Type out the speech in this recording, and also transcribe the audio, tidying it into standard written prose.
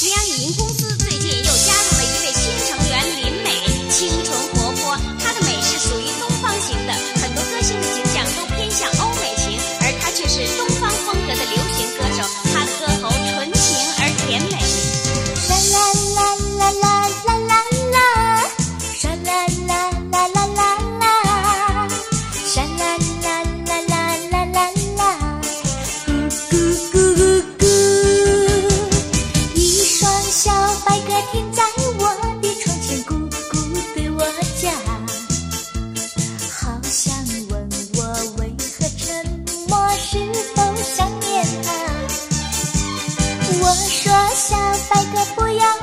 绵阳影音公司最近又加入了一位新成员林美，清纯活泼，她的美是属于东方型的，很多歌星的形象都偏向欧美型，而她却是东方风格的流行歌手，她的歌喉纯情而甜美。 啦啦啦啦啦啦啦，沙啦啦啦啦啦啦，沙啦啦啦啦啦啦啦，咕咕咕咕咕。一双小白鸽停在我的窗前，咕咕对我讲，好像问我为何沉默，是否想念他。我说小白鸽不要